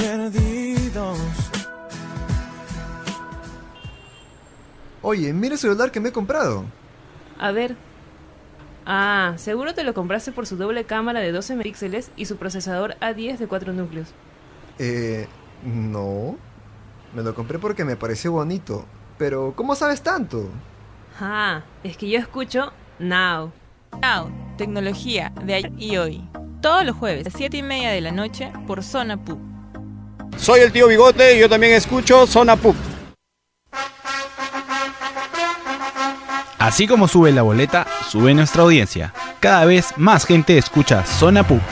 Oye, mira el celular que me he comprado. A ver. Ah, seguro te lo compraste por su doble cámara de doce megapíxeles y su procesador A diez de cuatro núcleos. Eh, no. Me lo compré porque me pareció bonito. Pero, ¿cómo sabes tanto? Ah, es que yo escucho Now. Now, tecnología de ayer y hoy. Todos los jueves a siete y media de la noche por Zona P U C. Soy el tío Bigote y yo también escucho Zona P U C. Así como sube la boleta, sube nuestra audiencia. Cada vez más gente escucha Zona P U C.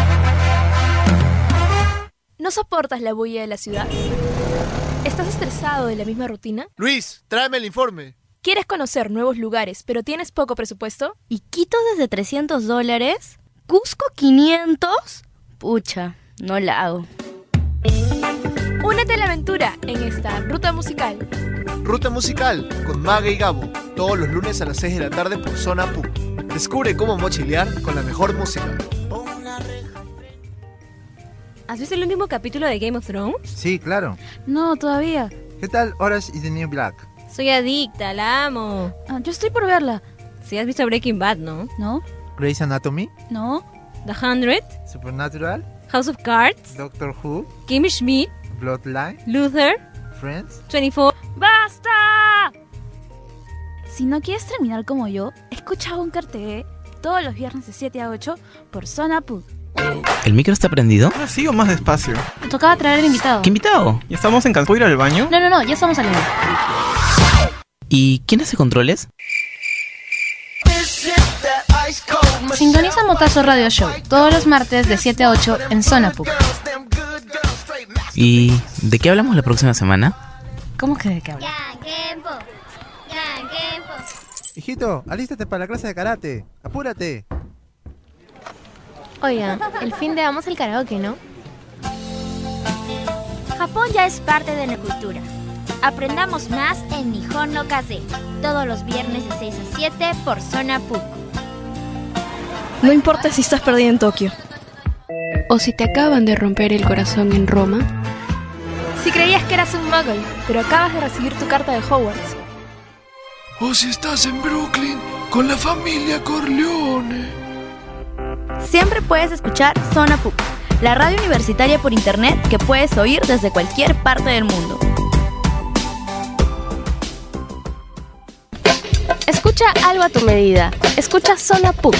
¿No soportas la bulla de la ciudad? ¿Estás estresado de la misma rutina? Luis, tráeme el informe. ¿Quieres conocer nuevos lugares, pero tienes poco presupuesto? ¿Y Quito desde trescientos dólares? ¿Cusco quinientos? Pucha, no la hago. Únete a la aventura en esta ruta musical. Ruta musical con Maga y Gabo, todos los lunes a las seis de la tarde por Zona P U C. Descubre cómo mochilear con la mejor música. ¿Has visto el último capítulo de Game of Thrones? Sí, claro. No, todavía. ¿Qué tal Orange is the New Black? Soy adicta, la amo. Ah, yo estoy por verla. Sí, has visto Breaking Bad, ¿no? ¿No? Grey's Anatomy? No. The Hundred? Supernatural? House of Cards? Doctor Who? Kimmy Schmidt? Bloodline? Luther? Friends? veinticuatro. ¡Basta! Si no quieres terminar como yo, escucha Bunker T V todos los viernes de siete a ocho por Zona P U C. ¿El micro está prendido? Ahora sí o más despacio. Me tocaba traer al invitado. ¿Qué invitado? ¿Ya estamos en casa? ¿Puedo ir al baño? No, no, no, ya estamos saliendo. ¿Y quién hace controles? Sintoniza Motazo Radio Show todos los martes de siete a ocho en Zona Puc. ¿Y de qué hablamos la próxima semana? ¿Cómo que de qué hablamos? Hijito, alístate para la clase de karate. Apúrate. Oiga, el fin de vamos al karaoke, ¿no? Japón ya es parte de la cultura. Aprendamos más en Nihon no Kaze, todos los viernes de seis a siete por Zona Puc. No importa si estás perdida en Tokio. O si te acaban de romper el corazón en Roma. Si creías que eras un muggle, pero acabas de recibir tu carta de Hogwarts. O si estás en Brooklyn con la familia Corleone. Siempre puedes escuchar Zona Puc, la radio universitaria por internet que puedes oír desde cualquier parte del mundo. Escucha algo a tu medida. Escucha Zona Puc.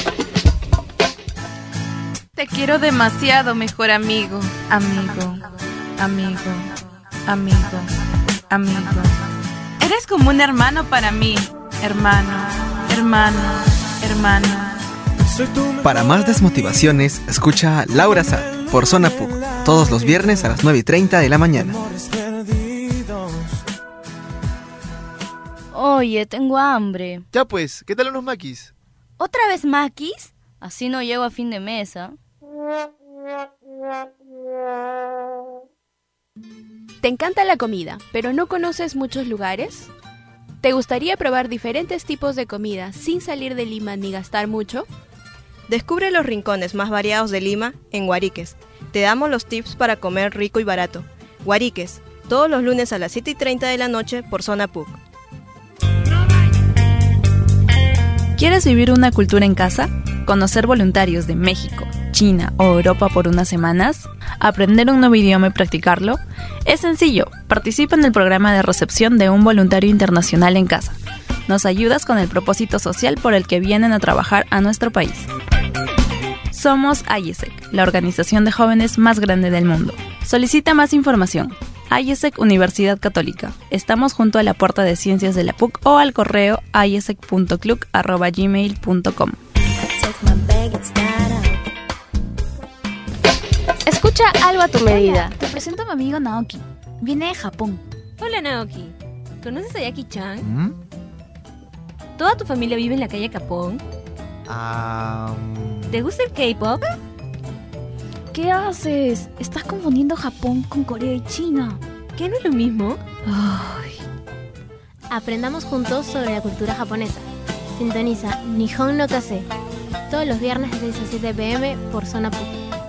Te quiero demasiado, mejor amigo. Amigo, amigo, amigo, amigo. Eres como un hermano para mí. Hermano, hermano, hermano. Para más desmotivaciones, escucha Laura Sad por Zona Puc, todos los viernes a las nueve y treinta de la mañana. Oye, tengo hambre. Ya pues, ¿qué tal unos maquis? ¿Otra vez maquis? Así no llego a fin de mesa. ¿Te encanta la comida, pero no conoces muchos lugares? ¿Te gustaría probar diferentes tipos de comida sin salir de Lima ni gastar mucho? Descubre los rincones más variados de Lima en Guariques. Te damos los tips para comer rico y barato. Guariques, todos los lunes a las siete y treinta de la noche por Zona Puc. ¿Quieres vivir una cultura en casa? ¿Conocer voluntarios de México, China o Europa por unas semanas? ¿Aprender un nuevo idioma y practicarlo? Es sencillo, participa en el programa de recepción de un voluntario internacional en casa. Nos ayudas con el propósito social por el que vienen a trabajar a nuestro país. Somos AIESEC, la organización de jóvenes más grande del mundo. Solicita más información. AIESEC Universidad Católica. Estamos junto a la Puerta de Ciencias de la P U C o al correo aiesec punto cluc arroba gmail punto com. Escucha algo a tu medida. Te presento a mi amigo Naoki. Viene de Japón. Hola Naoki, ¿conoces a Jackie-chan? ¿Mm? ¿Toda tu familia vive en la calle Capón? Um... ¿Te gusta el K-pop? ¿Qué haces? Estás confundiendo Japón con Corea y China. ¿Qué no es lo mismo? Ay. Aprendamos juntos sobre la cultura japonesa. Sintoniza Nihon no Kaze, todos los viernes de seis a siete pm por Zona Puc.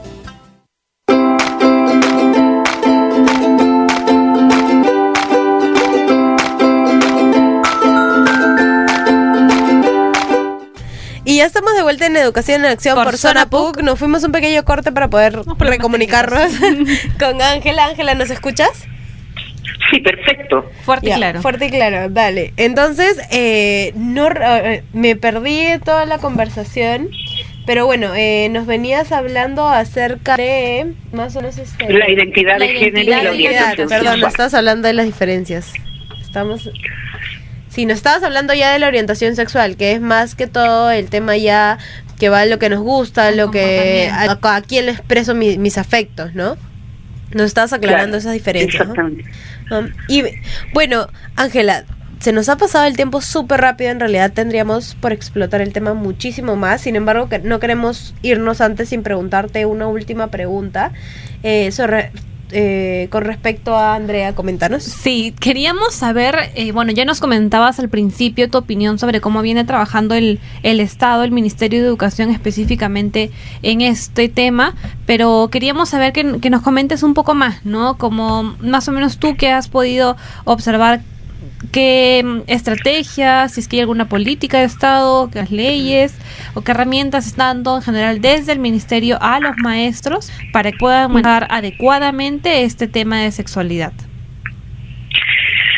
Y ya estamos de vuelta en Educación en Acción por, por Zona Puc. Nos fuimos un pequeño corte para poder recomunicarnos con Ángela. Ángela, ¿nos escuchas? Sí, perfecto. Fuerte y ya, claro. Fuerte y claro, vale. Entonces, eh, no eh, me perdí toda la conversación, pero bueno, eh, nos venías hablando acerca de más o menos este, la identidad la de identidad, género y la orientación Perdón, sexual. nos estás hablando de las diferencias. Estamos... Sí, nos estabas hablando ya de la orientación sexual, que es más que todo el tema ya que va a lo que nos gusta, lo que a, a quién le expreso mi, mis afectos, ¿no? Nos estabas aclarando claro, esas diferencias. Exactamente. ¿no? Um, y bueno, Ángela, se nos ha pasado el tiempo súper rápido. En realidad tendríamos por explotar el tema muchísimo más. Sin embargo, que no queremos irnos antes sin preguntarte una última pregunta eh, sobre... Eh, con respecto a Andrea, coméntanos. Sí, queríamos saber, eh, bueno, ya nos comentabas al principio tu opinión sobre cómo viene trabajando el, el Estado, el Ministerio de Educación específicamente en este tema, pero queríamos saber que, que nos comentes un poco más, ¿no? Como más o menos tú que has podido observar qué estrategias, si es que hay alguna política de Estado, qué leyes o qué herramientas están dando en general desde el Ministerio a los maestros para que puedan manejar adecuadamente este tema de sexualidad.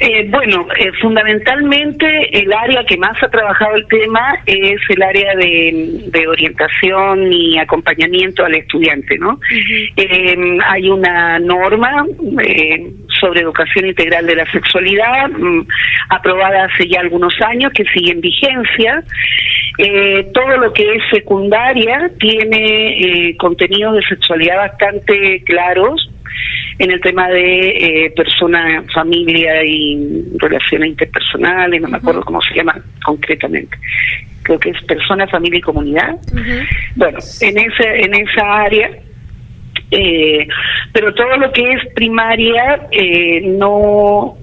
Eh, bueno, eh, fundamentalmente el área que más ha trabajado el tema es el área de, de orientación y acompañamiento al estudiante, ¿no? Uh-huh. Eh, hay una norma eh, sobre educación integral de la sexualidad, mm, aprobada hace ya algunos años, que sigue en vigencia. Eh, todo lo que es secundaria tiene eh, contenidos de sexualidad bastante claros, en el tema de eh, persona, familia y relaciones interpersonales, no uh-huh. me acuerdo cómo se llama concretamente. Creo que es persona, familia y comunidad. Uh-huh. Bueno, en ese, en esa área, eh, pero todo lo que es primaria eh, no,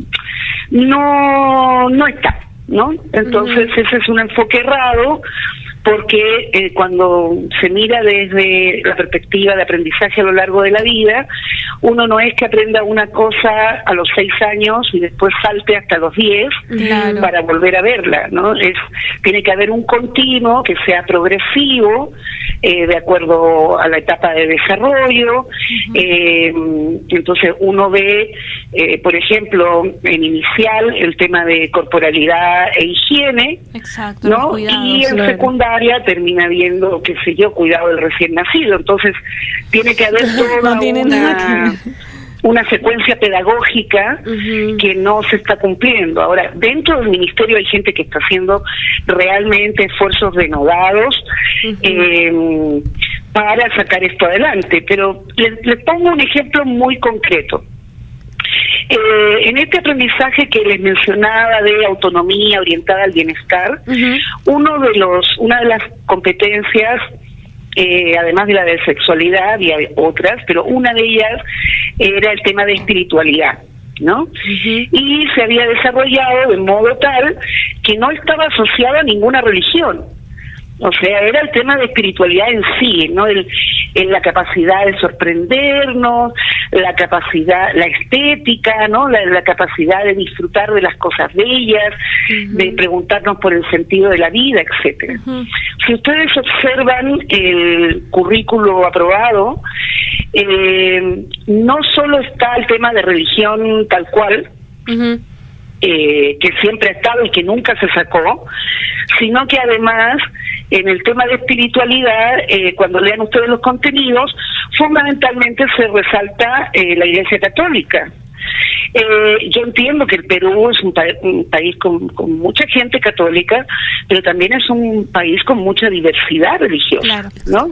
no, no está, ¿no? Entonces uh-huh. ese es un enfoque errado. Porque eh, cuando se mira desde la perspectiva de aprendizaje a lo largo de la vida, uno no es que aprenda una cosa a los seis años y después salte hasta los diez claro. para volver a verla, ¿no? Es, tiene que haber un continuo que sea progresivo, eh, de acuerdo a la etapa de desarrollo. Uh-huh. eh, entonces uno ve, eh, por ejemplo, en inicial el tema de corporalidad e higiene, exacto, ¿no? Cuidados, y en claro. secundaria termina viendo, qué sé yo, cuidado del recién nacido. Entonces tiene que haber toda no una, una secuencia pedagógica uh-huh. que no se está cumpliendo. Ahora, dentro del ministerio hay gente que está haciendo realmente esfuerzos denodados uh-huh. eh, para sacar esto adelante, pero les, les pongo un ejemplo muy concreto. Eh, en este aprendizaje que les mencionaba de autonomía orientada al bienestar, uh-huh. uno de los, una de las competencias, eh, además de la de sexualidad, y hay otras, pero una de ellas era el tema de espiritualidad, ¿no? Uh-huh. Y se había desarrollado de modo tal que no estaba asociado a ninguna religión. O sea, era el tema de espiritualidad en sí, ¿no? El, el, la capacidad de sorprendernos, la capacidad, la estética, ¿no? La, la capacidad de disfrutar de las cosas bellas, uh-huh. de preguntarnos por el sentido de la vida, etcétera. Uh-huh. Si ustedes observan el currículo aprobado, eh, no solo está el tema de religión tal cual, uh-huh. eh, que siempre ha estado y que nunca se sacó, sino que además en el tema de espiritualidad, eh, cuando lean ustedes los contenidos, fundamentalmente se resalta eh, la Iglesia Católica. Eh, yo entiendo que el Perú es un, pa un país con, con mucha gente católica, pero también es un país con mucha diversidad religiosa, claro. ¿no?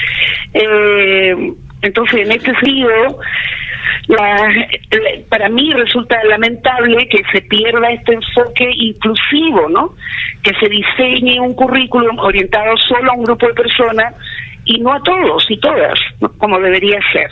Eh, entonces, en este sentido, La, la, para mí resulta lamentable que se pierda este enfoque inclusivo, ¿no? Que se diseñe un currículum orientado solo a un grupo de personas y no a todos y todas, ¿no? Como debería ser.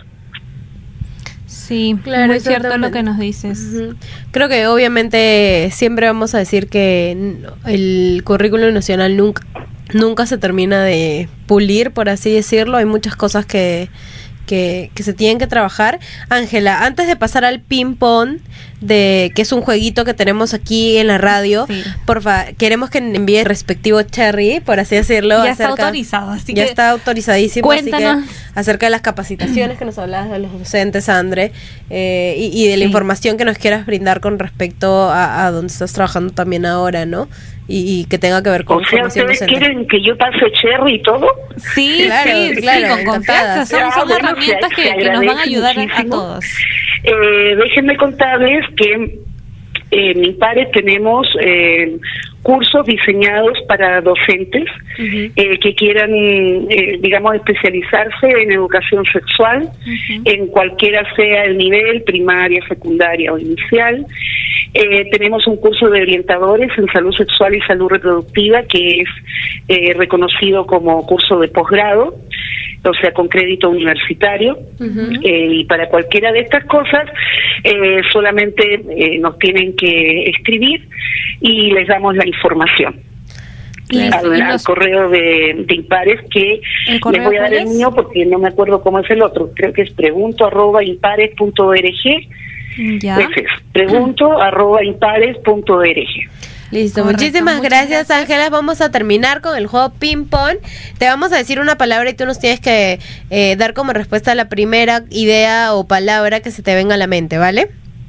Sí, claro, muy cierto lo que nos dices. Uh-huh. Creo que obviamente siempre vamos a decir que el currículum nacional nunca, nunca se termina de pulir, por así decirlo. Hay muchas cosas que Que, que se tienen que trabajar. Ángela, antes de pasar al ping pong, de que es un jueguito que tenemos aquí en la radio, sí. porfa, queremos que envíe el respectivo cherry, por así decirlo. Ya acerca, está autorizado, así ya que está autorizadísimo. Cuéntanos. Así que acerca de las capacitaciones que nos hablabas de los docentes, Andre, eh, y, y de la sí. información que nos quieras brindar con respecto a, a donde estás trabajando también ahora, ¿no? Y, y que tenga que ver con o sea, ¿ustedes docente. quieren que yo pase cherry y todo? Sí, claro, sí, claro, sí, con confianza. Son, son ah, herramientas bueno, que, que nos van a ayudar muchísimo. a todos. Eh, déjenme contarles que eh, en IMPARES tenemos eh, cursos diseñados para docentes uh-huh. eh, que quieran, eh, digamos, especializarse en educación sexual, uh-huh. en cualquiera sea el nivel, primaria, secundaria o inicial. Eh, tenemos un curso de orientadores en salud sexual y salud reproductiva que es eh, reconocido como curso de posgrado, o sea, con crédito universitario. Uh-huh. eh, y para cualquiera de estas cosas eh, solamente eh, nos tienen que escribir y les damos la información. Al, al correo de, de Impares, que les voy a dar el mío porque no me acuerdo cómo es el otro. Creo que es pregunto arroba impares punto org. Ya. Ese es, pregunto arroba impares punto org. Listo, correcto. Muchísimas gracias, Ángela. Vamos a terminar con el juego ping pong. Te vamos a decir una palabra y tú nos tienes que eh, dar como respuesta a la primera idea o palabra que se te venga a la mente, ¿vale?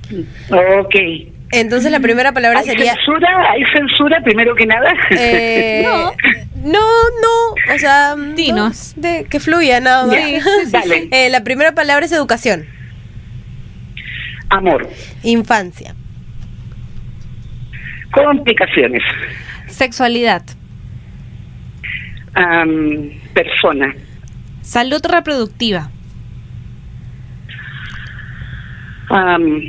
Ok. Entonces la primera palabra ¿Hay sería... censura? ¿Hay censura primero que nada? Eh, no, no, no, o sea, dinos, no, de que fluya nada más. Sí, sí, sí, Dale. Eh, la primera palabra es educación. Amor. Infancia. Complicaciones. Sexualidad. Um, persona. Salud reproductiva. Um,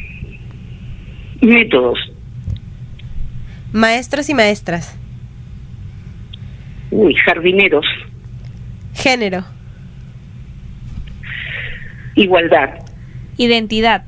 métodos. Maestros y maestras. Uy, jardineros. Género. Igualdad. Identidad.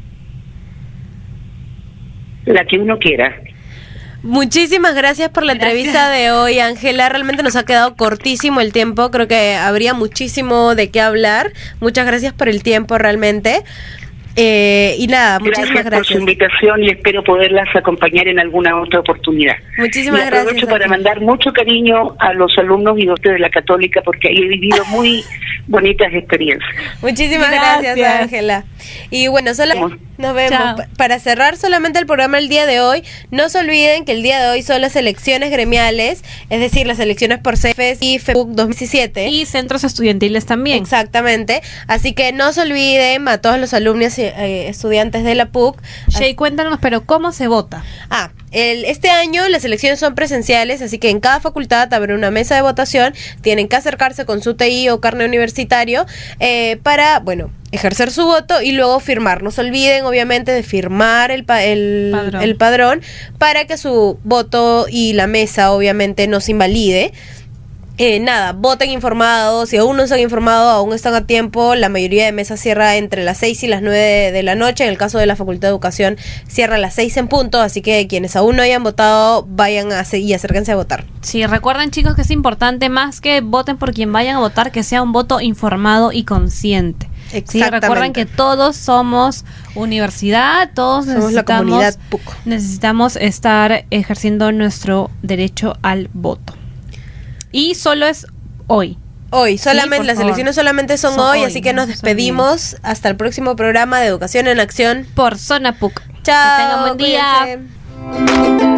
La que uno quiera. Muchísimas gracias por la gracias. entrevista de hoy, Ángela. Realmente nos ha quedado cortísimo el tiempo. Creo que habría muchísimo de qué hablar. Muchas gracias por el tiempo, realmente. Eh, y nada, muchísimas gracias. Gracias por su invitación y espero poderlas acompañar en alguna otra oportunidad. Muchísimas y aprovecho gracias. para mandar mucho cariño a los alumnos y docentes de la Católica porque ahí he vivido muy bonitas experiencias. Muchísimas gracias, Ángela. Y bueno, solo nos vemos. Chao. Para cerrar solamente el programa el día de hoy, no se olviden que el día de hoy son las elecciones gremiales, es decir, las elecciones por CEFES y FEPUC dos mil diecisiete. Y centros estudiantiles también. Exactamente. Así que no se olviden a todos los alumnos y eh, estudiantes de la P U C. Shay, cuéntanos, pero ¿cómo se vota? Ah, el, este año las elecciones son presenciales, así que en cada facultad habrá una mesa de votación. Tienen que acercarse con su T I o carnet universitario eh, para, bueno, ejercer su voto y luego firmar. No se olviden, obviamente, de firmar el, pa el, padrón. el padrón para que su voto y la mesa, obviamente, no se invalide. Eh, nada, voten informados. Si aún no se han informado, aún están a tiempo. La mayoría de mesas cierra entre las seis y las nueve de, de la noche. En el caso de la Facultad de Educación, cierra a las seis en punto. Así que quienes aún no hayan votado, vayan a y acérquense a votar. Sí, recuerden, chicos, que es importante más que voten por quien vayan a votar, que sea un voto informado y consciente. Sí, recuerden que todos somos universidad, todos somos necesitamos, la comunidad P U C. necesitamos estar ejerciendo nuestro derecho al voto. Y solo es hoy. Hoy, solamente, sí, las favor. elecciones solamente son, son hoy, hoy, así que nos despedimos no hasta el próximo programa de Educación en Acción por Zona P U C. Chao. Que tengan buen día. Cuídense.